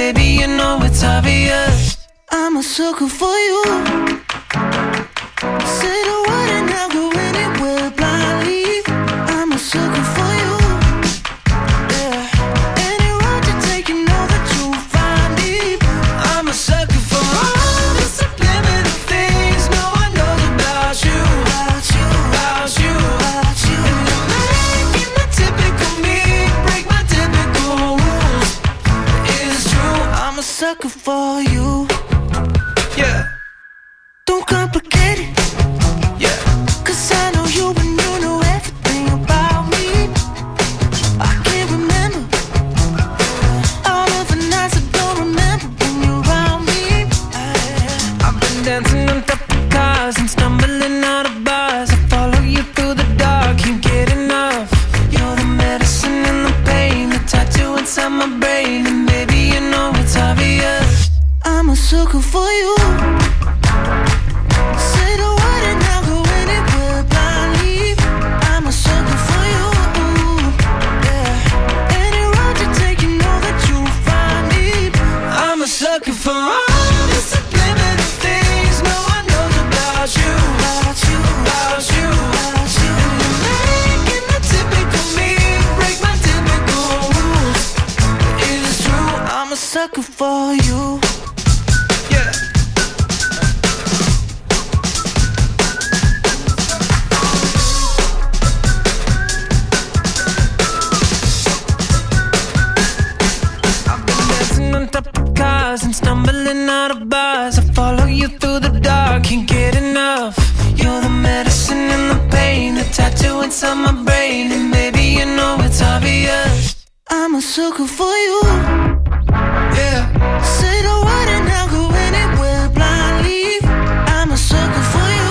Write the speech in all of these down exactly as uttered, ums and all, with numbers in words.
baby, you know it's obvious. I'm a sucker for you. Say the word and I'll go anywhere blindly. I'm a sucker for you. Yeah. Any road you take, you know that you'll find me. I'm a sucker for all the subliminal things no one knows about you, About you, about you. about you. And you're making the typical me break my typical rules. It's true, I'm a sucker for you. yeah, Don't complicate it, yeah. cause I know you and you know everything about me. I can't remember all of the nights I don't remember when you're around me. I've been dancing on top of cars and stumbling out of bars. I follow you through the dark, can't get enough. You're the medicine and the pain, the tattoo inside my brain. And baby, you know it's obvious. I'm a sucker for you. Say the word and I'll go anywhere blindly. I'm a sucker for you. Yeah. Any road you take, you know that you'll find me. I'm a sucker for all the subliminal things no one knows about you, About you, about you. about you. And you're making the typical me break my typical rules. It is true, I'm a sucker for you. yeah. I've been dancing on top of cars and stumbling out of bars. I follow you through the dark, can't get enough. You're the medicine and the pain, the tattoo inside my brain. And baby, you know it's obvious. I'm a sucker for you. Yeah, Say the word and I'll go anywhere blindly. I'm a sucker for you.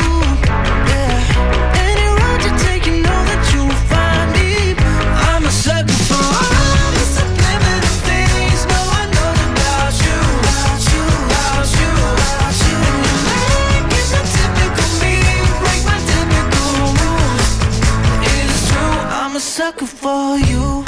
Yeah. Any road you take, you know that you'll find me. I'm a sucker for all the subliminal things no one knows about you, About you, about you, about you. And you're making the typical me break my typical rules. It is true, I'm a sucker for you.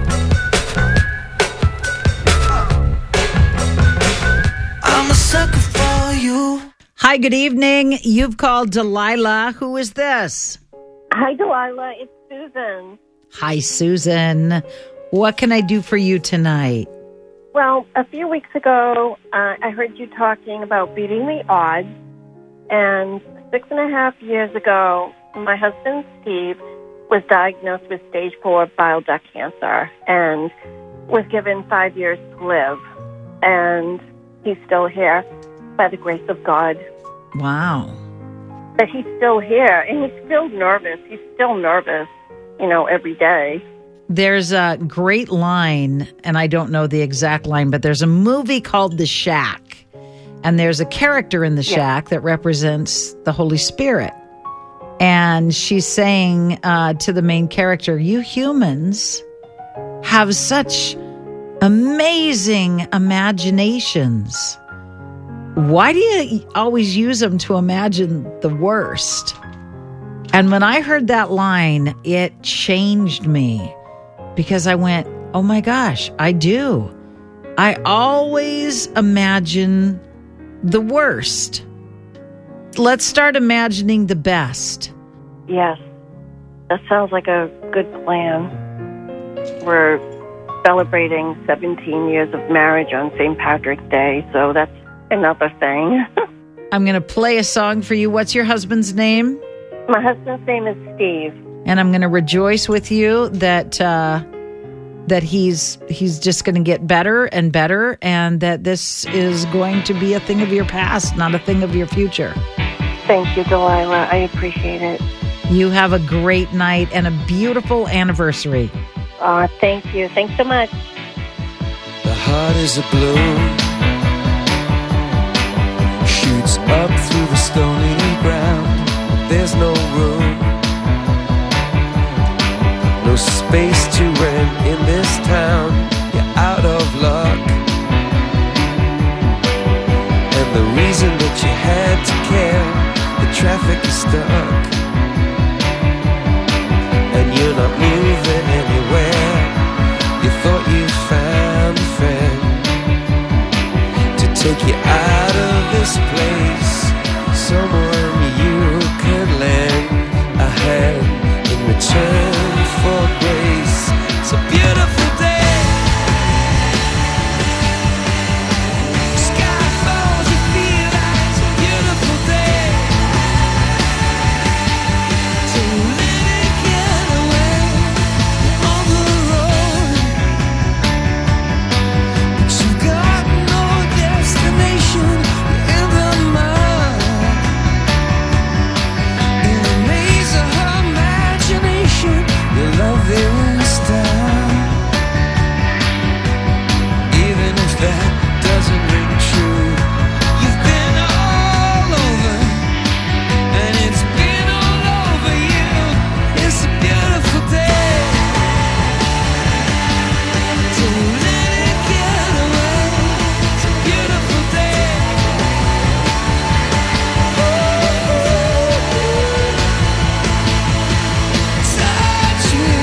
I'm a sucker for you. Hi, good evening. You've called Delilah. Who is this? Hi, Delilah. It's Susan. Hi, Susan. What can I do for you tonight? Well, a few weeks ago, uh, I heard you talking about beating the odds. And six and a half years ago, my husband, Steve, was diagnosed with stage four bile duct cancer and was given five years to live. And he's still here by the grace of God. Wow. But he's still here, and he's still nervous. He's still nervous, you know, every day. There's a great line, and I don't know the exact line, but there's a movie called The Shack. And there's a character in the Yeah. shack that represents the Holy Spirit. And she's saying uh, to the main character, you humans have such amazing imaginations. Why do you always use them to imagine the worst? And when I heard that line, it changed me because I went, oh my gosh, I do. I always imagine the worst. Let's start imagining the best. Yes, that sounds like a good plan. We're celebrating seventeen years of marriage on Saint Patrick's Day, so that's another thing. I'm going to play a song for you. What's your husband's name? My husband's name is Steve. And I'm going to rejoice with you that uh, that he's he's just going to get better and better, and that this is going to be a thing of your past, not a thing of your future. Thank you, Delilah. I appreciate it. You have a great night and a beautiful anniversary. Uh, thank you. Thanks so much. The heart is a balloon, shoots up through the stony ground. There's no room, no space to rent in this town. You're out of luck, and the reason that you had to care, the traffic is stuck, and you're not moving anywhere. You thought you found a friend, take you out of this place. Someone you could lend a hand in return for grace. It's a beautiful day. Sky falls, you feel like it's a beautiful day. So let it get away on the road. But you've got no destination in the mud. In the maze of her imagination, your love is done. Even if that doesn't ring true, you've been all over, and it's been all over you. It's a beautiful day. So let it get away. It's a beautiful day. Touch me,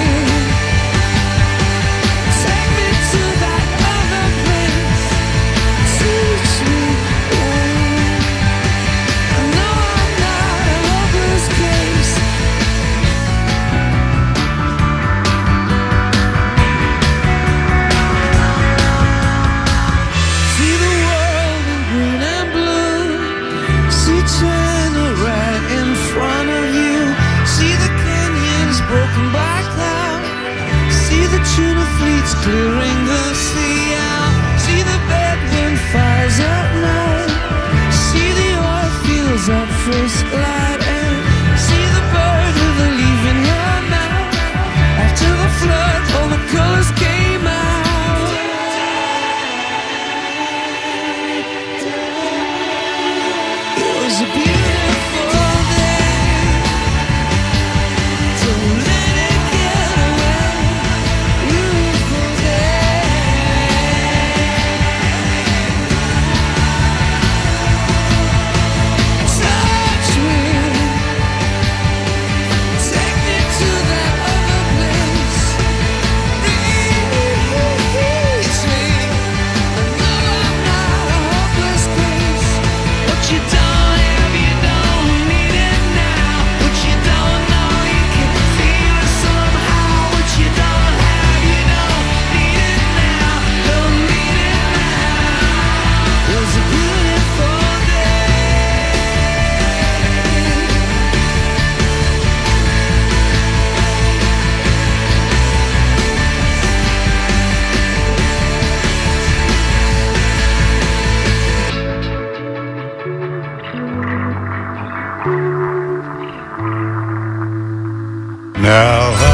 take me to that other place. Teach me, I know I'm not a hopeless case. See the world in green and blue. See China right in front of you. See the canyons broken by cloud. See the tuna fleets clearing the sea out. See the bedroom fires at night. See the oil fields at first light. And see the bird with a leaf in her mouth. After the flood, all the colors came out. It was a beautiful day. So let it get away. Beautiful day. Touch me, take me to that other place. Release me. I know I'm not a hopeless case. What you don't have, you don't need it now. What you don't know, you can feel it somehow. What you don't have, you don't need it now. Don't need it now. It was a beautiful day. Now I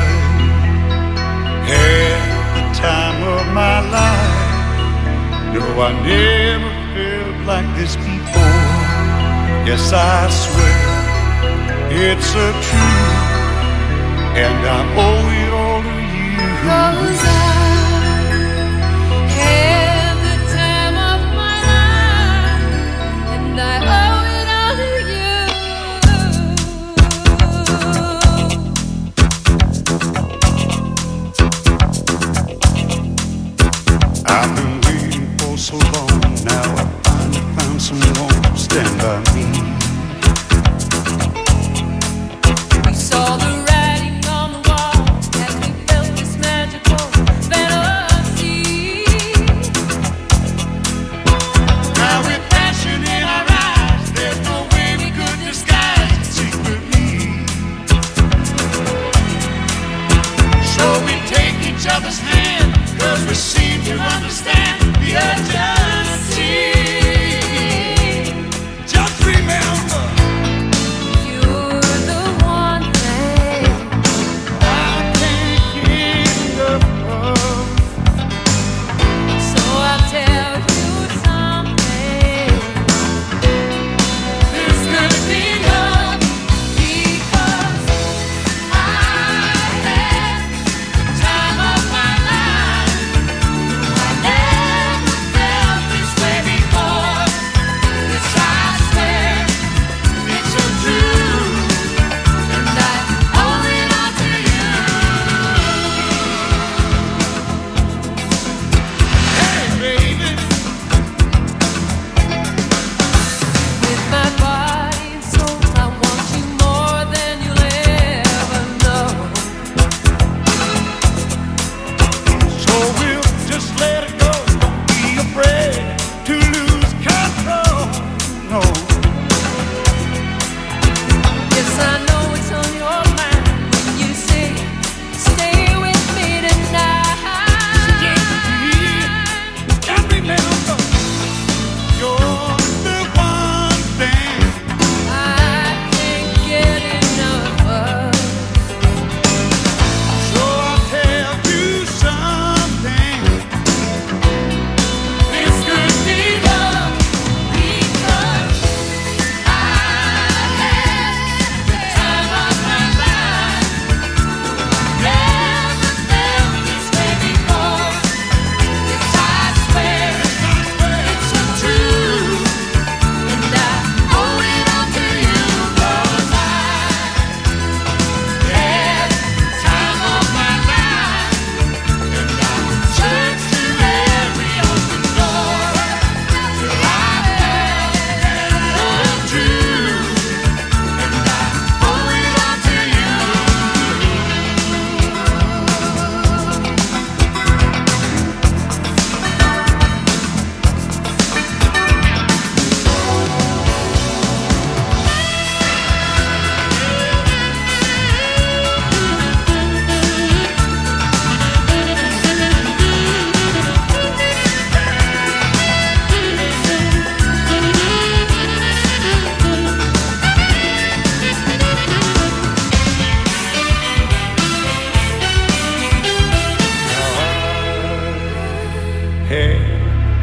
had the time of my life. No, I never felt like this before. Yes, I swear it's a truth, and I owe it all to you. 'Cause I had the time of my life, and I owe it all to you. I've been waiting for so long. Now I finally found someone to stand by me. We saw the writing on the wall as we felt this magical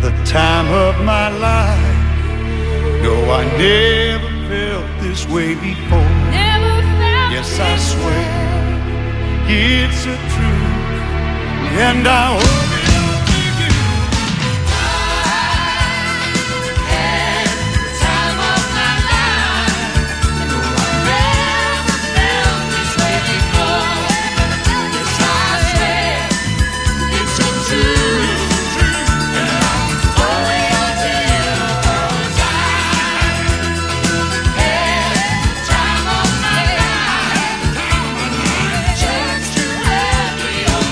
the time of my life. No, I never felt this way before. Never felt Yes, I swear it's a truth, and I hope it don't take you. I had the time of my life. No, I never felt this way before. Yes, I swear it's a truth, and I'm only until you, 'cause I had the time of my life. Just to have me on.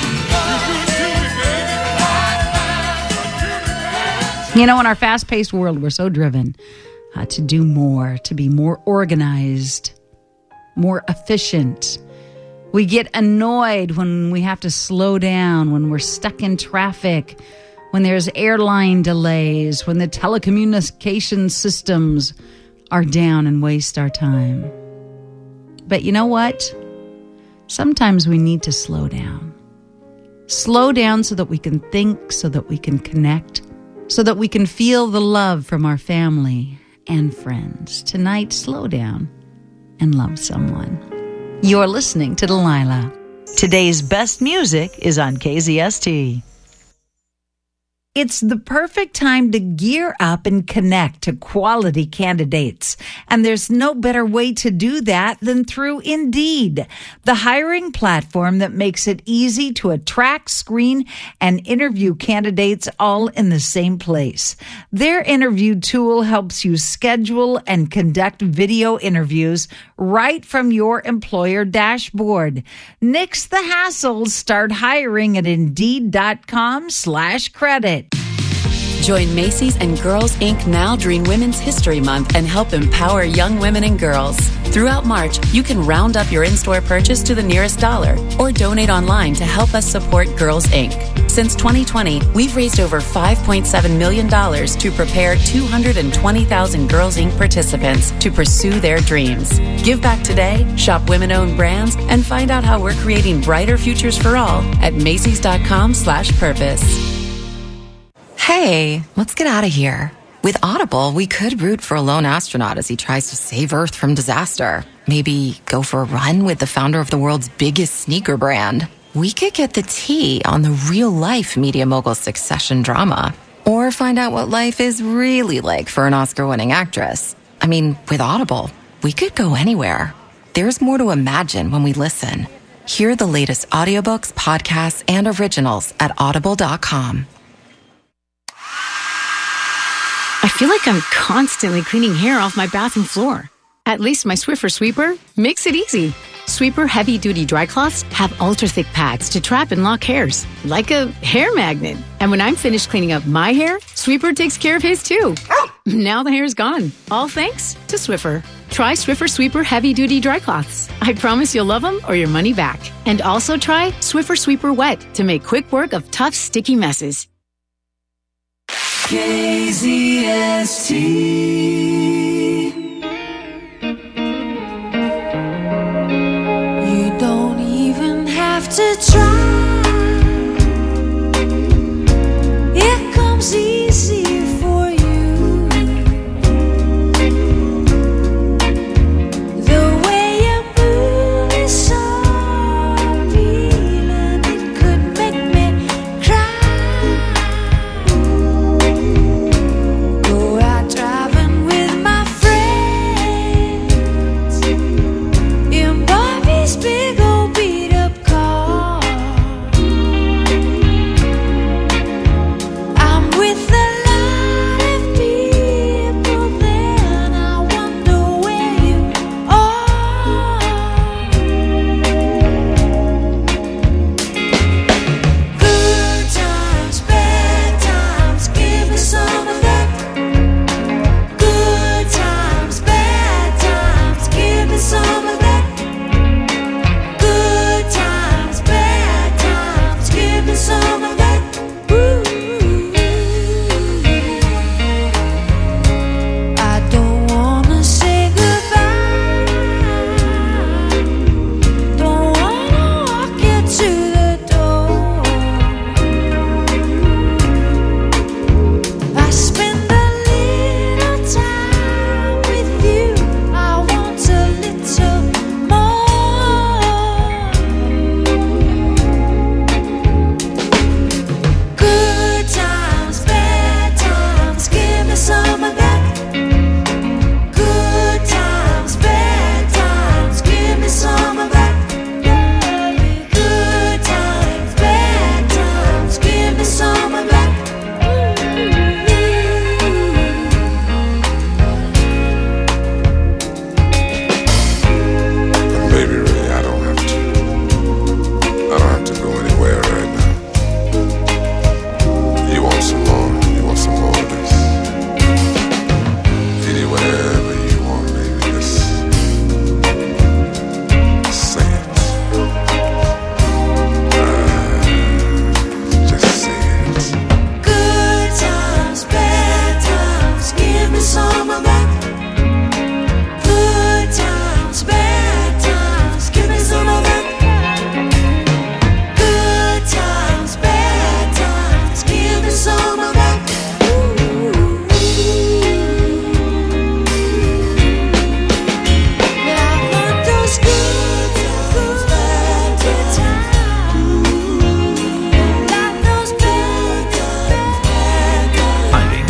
You know, in our fast-paced world, we're so driven uh, to do more, to be more organized, more efficient. We get annoyed when we have to slow down, when we're stuck in traffic, when there's airline delays, when the telecommunication systems are down and waste our time. But you know what? Sometimes we need to slow down. Slow down so that we can think, so that we can connect, so that we can feel the love from our family and friends. Tonight, slow down and love someone. You're listening to Delilah. Today's best music is on K Z S T. It's the perfect time to gear up and connect to quality candidates. And there's no better way to do that than through Indeed, the hiring platform that makes it easy to attract, screen, and interview candidates all in the same place. Their interview tool helps you schedule and conduct video interviews right from your employer dashboard. Nix the hassle. Start hiring at Indeed.com slash credit. Join Macy's and Girls Incorporated now during Women's History Month and help empower young women and girls. Throughout March, you can round up your in-store purchase to the nearest dollar or donate online to help us support Girls Incorporated. Since twenty twenty, we've raised over five point seven million dollars to prepare two hundred twenty thousand Girls Incorporated participants to pursue their dreams. Give back today, shop women-owned brands, and find out how we're creating brighter futures for all at Macy's.com slash purpose. Hey, let's get out of here. With Audible, we could root for a lone astronaut as he tries to save Earth from disaster. Maybe go for a run with the founder of the world's biggest sneaker brand. We could get the tea on the real-life media mogul succession drama. Or find out what life is really like for an Oscar-winning actress. I mean, with Audible, we could go anywhere. There's more to imagine when we listen. Hear the latest audiobooks, podcasts, and originals at audible dot com. I feel like I'm constantly cleaning hair off my bathroom floor. At least my Swiffer Sweeper makes it easy. Sweeper heavy-duty dry cloths have ultra-thick pads to trap and lock hairs, like a hair magnet. And when I'm finished cleaning up my hair, Sweeper takes care of his too. Now the hair's gone, all thanks to Swiffer. Try Swiffer Sweeper heavy-duty dry cloths. I promise you'll love them or your money back. And also try Swiffer Sweeper Wet to make quick work of tough, sticky messes. K Z S T. You don't even have to try. It comes easy for you. The way you move is so appealing. It could make me cry. Go out driving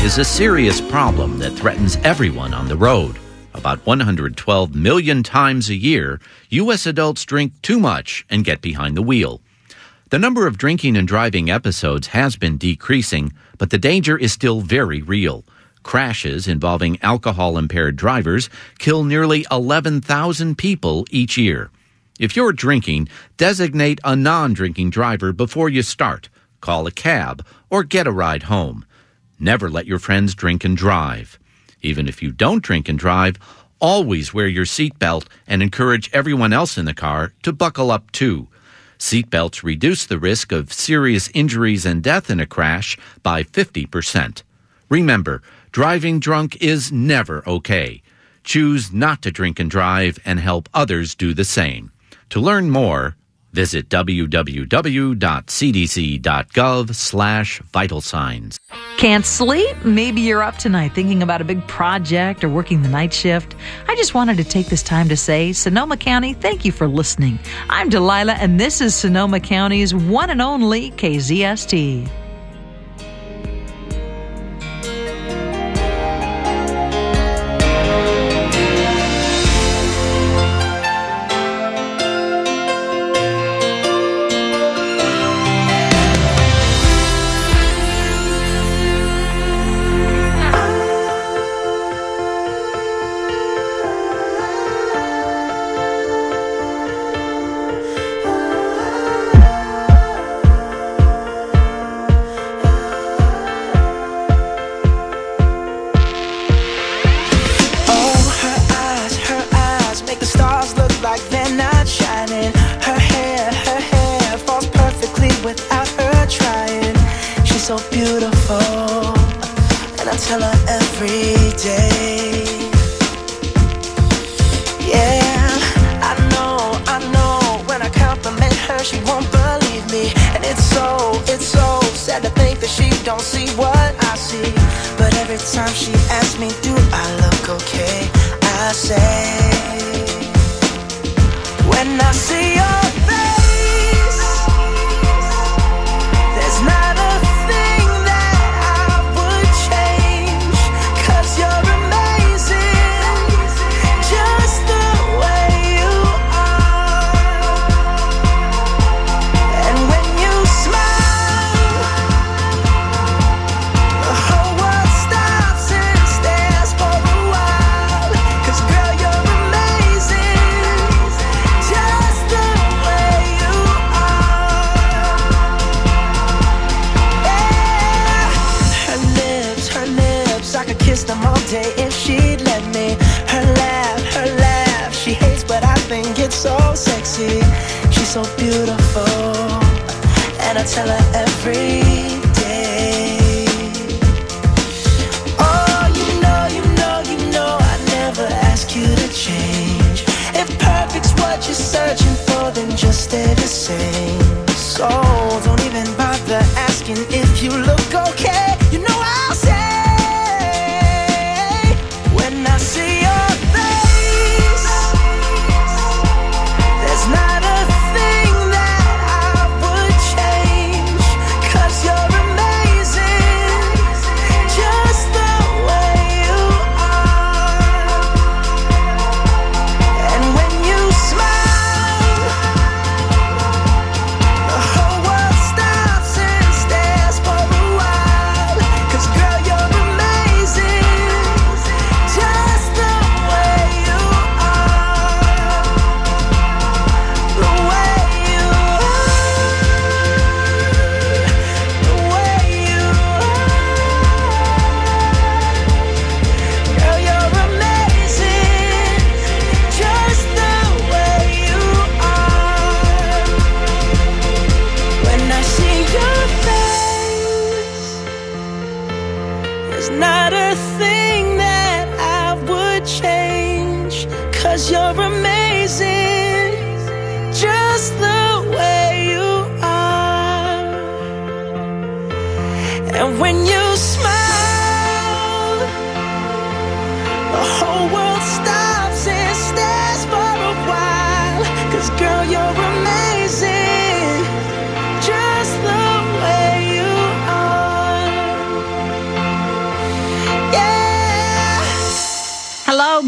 is a serious problem that threatens everyone on the road. About one hundred twelve million times a year, U S adults drink too much and get behind the wheel. The number of drinking and driving episodes has been decreasing, but the danger is still very real. Crashes involving alcohol-impaired drivers kill nearly eleven thousand people each year. If you're drinking, designate a non-drinking driver before you start. Call a cab or get a ride home. Never let your friends drink and drive. Even if you don't drink and drive, always wear your seatbelt and encourage everyone else in the car to buckle up too. Seatbelts reduce the risk of serious injuries and death in a crash by fifty percent. Remember, driving drunk is never okay. Choose not to drink and drive and help others do the same. To learn more, visit w w w dot c d c dot gov slash vital signs. Can't sleep? Maybe you're up tonight thinking about a big project or working the night shift. I just wanted to take this time to say, Sonoma County, thank you for listening. I'm Delilah, and this is Sonoma County's one and only K Z S T.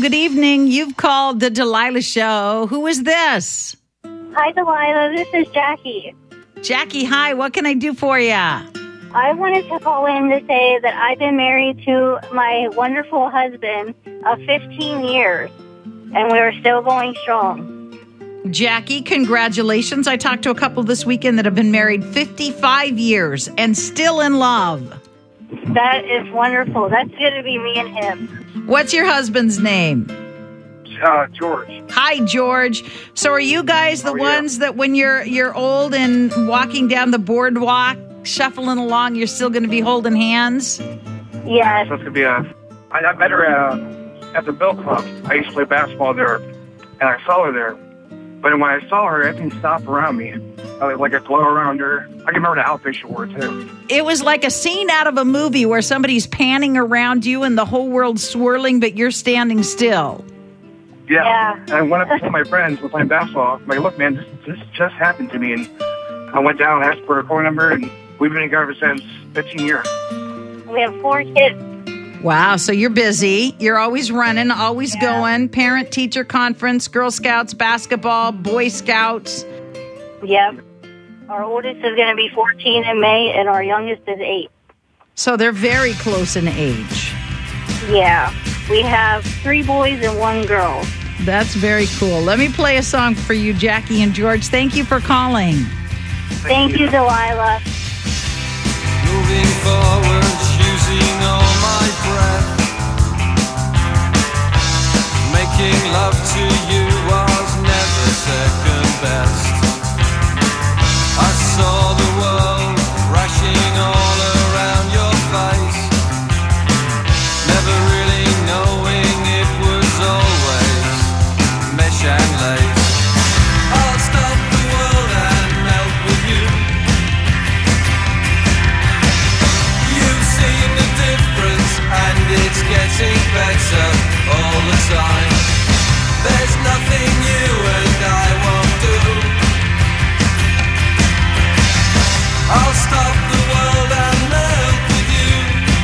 good evening. You've called the Delilah Show. Who is this? Hi, Delilah. This is Jackie. Jackie, hi. What can I do for you? I wanted to call in to say that I've been married to my wonderful husband of fifteen years, and we are still going strong. Jackie, congratulations. I talked to a couple this weekend that have been married fifty-five years and still in love. That is wonderful. That's going to be me and him. What's your husband's name? Uh, George. Hi, George. So are you guys the Oh, yeah. ones that when you're you're old and walking down the boardwalk, shuffling along, you're still going to be holding hands? Yes. So it's gonna be a. I, I met her uh, at the Bill Club. I used to play basketball there, and I saw her there. But when I saw her, everything stopped around me. I was like a glow around her. I can remember the outfit she wore too. It was like a scene out of a movie where somebody's panning around you and the whole world's swirling, but you're standing still. Yeah. Yeah. And I went up to some of my friends who were playing basketball. I'm like, look, man, this this just happened to me. And I went down and asked for her phone number, and we've been together since fifteen years. We have four kids. Wow, so you're busy. You're always running, always going. Parent-teacher conference, Girl Scouts, basketball, Boy Scouts. Yep. Our oldest is going to be fourteen in May, and our youngest is eight. So they're very close in age. Yeah. We have three boys and one girl. That's very cool. Let me play a song for you, Jackie and George. Thank you for calling. Thank you, Delilah. Moving forward, using all my breath. Making love to you was never second best. I saw the world crashing all around your face, never really knowing it was always mesh and lace. I'll stop the world and melt with you. You've seen the difference, and it's getting better all the time. There's nothing you and I won't do. I'll stop the world and melt with you.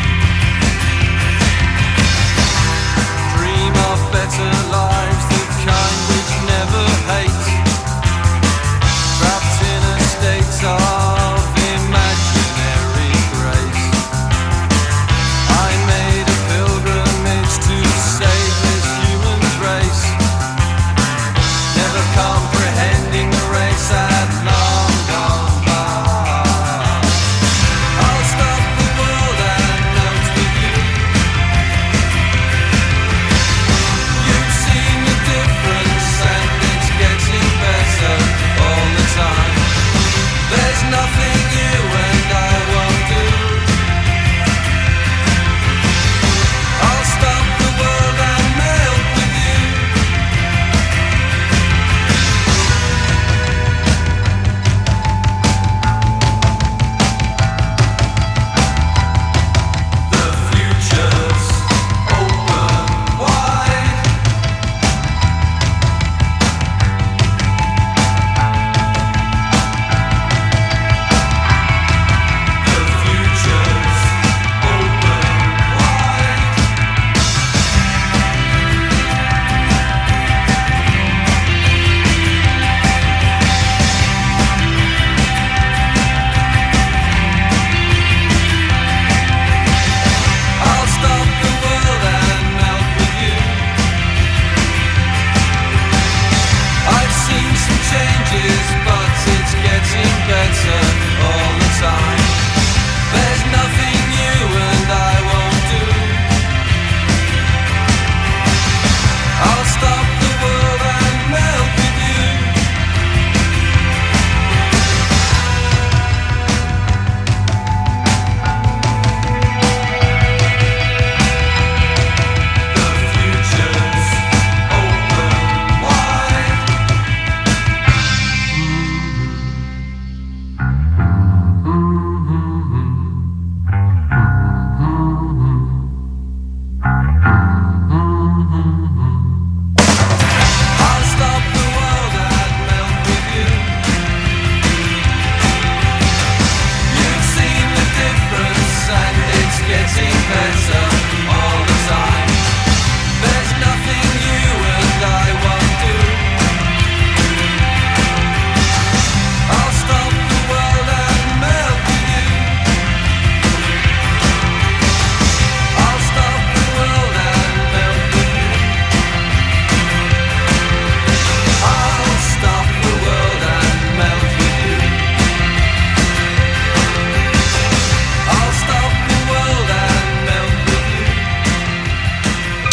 Dream of better lives, the kind which never hate. Trapped in a state of imaginary grace. I made a pilgrimage to save this human race, never comprehending the race had long gone by. I'll stop the world and melt with you. You've seen the difference, and it's getting better all the time. There's nothing you and I won't do. I'll stop the world and melt with you. The future's open wide. The future's open wide. I'll stop the world and melt with you. I've seen some changes, but it's getting better all the time. There's nothing you and I won't do. I'll stop the world and melt with you. The future's open wide. I'll stop the world and melt with you. You've seen the difference, and it's getting better all the time. There's nothing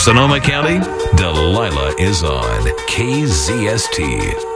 Sonoma County, Delilah is on K Z S T.